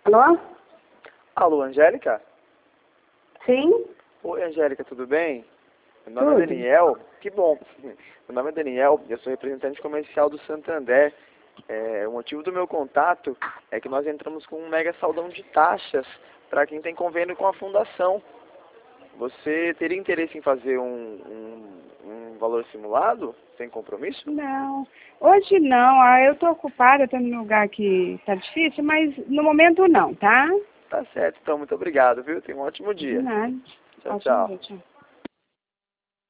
Alô? Alô, Angélica? Sim? Oi, Angélica, tudo bem? Meu nome é Tudo. Daniel. Que bom. Meu nome é Daniel, eu sou representante comercial do Santander. O motivo do meu contato é que nós entramos com um mega saldão de taxas para quem tem convênio com a fundação. Você teria interesse em fazer um valor simulado, sem compromisso? Não. Hoje não. Eu tô ocupada, tô num lugar que tá difícil, mas no momento não, tá? Tá certo, então, muito obrigado, viu? Tenha um ótimo De dia. nada. Tchau, Ótimo tchau. dia, tchau.